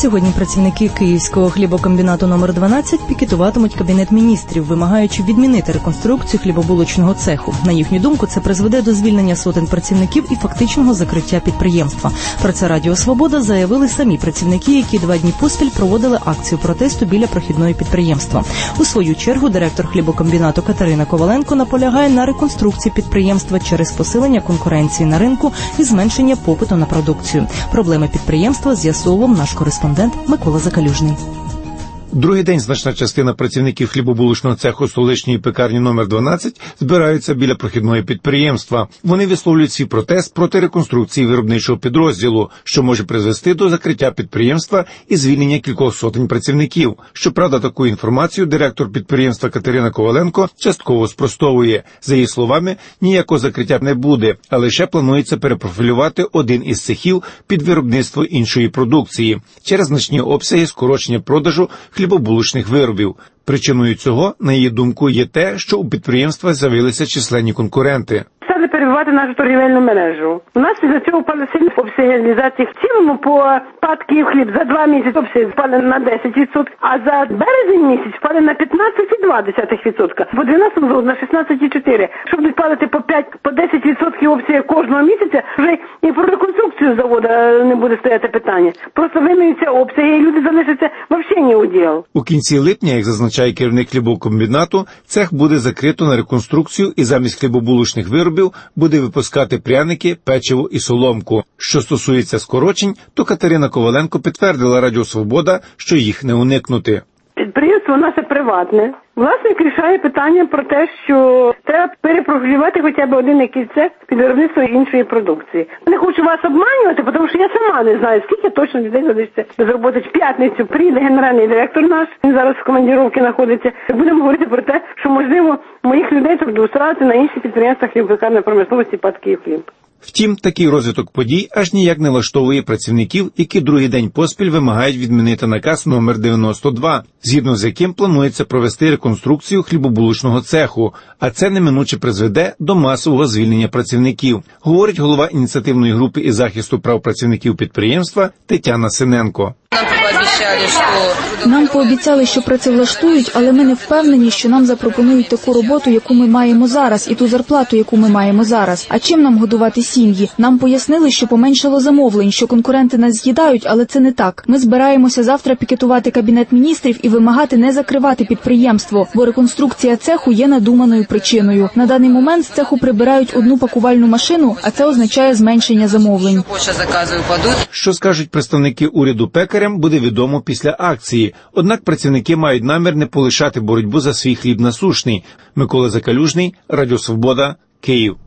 Сьогодні працівники Київського хлібокомбінату номер 12 пікетуватимуть Кабінет міністрів, вимагаючи відмінити реконструкцію хлібобулочного цеху. На їхню думку, це призведе до звільнення сотень працівників і фактичного закриття підприємства. Про це Радіо Свобода заявили самі працівники, які 2 дні поспіль проводили акцію протесту біля прохідної підприємства. У свою чергу директор хлібокомбінату Катерина Коваленко наполягає на реконструкції підприємства через посилення конкуренції на ринку і зменшення попиту на продукцію. Проблеми підприємства з'ясовував наш кореспондент Микола Закалюжний. Другий день значна частина працівників хлібобулочного цеху столичної пекарні номер 12 збираються біля прохідного підприємства. Вони висловлюють свій протест проти реконструкції виробничого підрозділу, що може призвести до закриття підприємства і звільнення кількох сотень працівників. Щоправда, таку інформацію директор підприємства Катерина Коваленко частково спростовує. За її словами, ніякого закриття не буде, а лише планується перепрофілювати один із цехів під виробництво іншої продукції через значні обсяги скорочення продажу хлібобулочних виробів. Причиною цього, на її думку, є те, що у підприємства з'явилися численні конкуренти. Стали перебивати нашу торгівельну мережу. У нас із-за цього впали сильні обсяги реалізації. В цілому по ПАТ «Київхліб» за 2 місяці обсяги впали на 10%, а за березень місяць впали на 15,2%. По 12 на 16,4%. Щоб не впалити по 5, по 10% обсяги кожного місяця, вже і про реконструкцію заводу не буде стояти питання. Просто виміються обсяги і люди залишаться взагалі ні у діл. У кінці липня, як зазначає керівник хлібокомбінату, цех буде закрито на реконструкцію і замість хлібобулочних виробів буде випускати пряники, печиво і соломку. Що стосується скорочень, то Катерина Коваленко підтвердила Радіо Свобода, що їх не уникнути. Підприємство наше приватне. Власник рішає питання про те, що треба перепрофілювати хоча б один якийсь цех під виробництво іншої продукції. Не хочу вас обманювати, тому що я сама не знаю, скільки точно людей залишиться без роботи. В п'ятницю приїде генеральний директор наш, він зараз в командировці знаходиться. Будемо говорити про те, що, можливо, моїх людей тут устроїти на інші підприємства хлібопекарної промисловості ПАТ «Київхліб». Втім, такий розвиток подій аж ніяк не влаштовує працівників, які другий день поспіль вимагають відмінити наказ номер 92, згідно з яким планується провести реконструкцію хлібобулочного цеху, а це неминуче призведе до масового звільнення працівників, говорить голова ініціативної групи із захисту прав працівників підприємства Тетяна Синенко. Нам пообіцяли, що працевлаштують, але ми не впевнені, що нам запропонують таку роботу, яку ми маємо зараз, і ту зарплату, яку ми маємо зараз. А чим нам годувати сім'ї? Нам пояснили, що поменшало замовлень, що конкуренти нас з'їдають, але це не так. Ми збираємося завтра пікетувати Кабінет міністрів і вимагати не закривати підприємство, бо реконструкція цеху є надуманою причиною. На даний момент з цеху прибирають 1 пакувальну машину, а це означає зменшення замовлень. Що скажуть представники уряду пекарям, буде відомо після акції. Однак працівники мають намір не полишати боротьбу за свій хліб насущний. Микола Закалюжний, Радіо Свобода, Київ.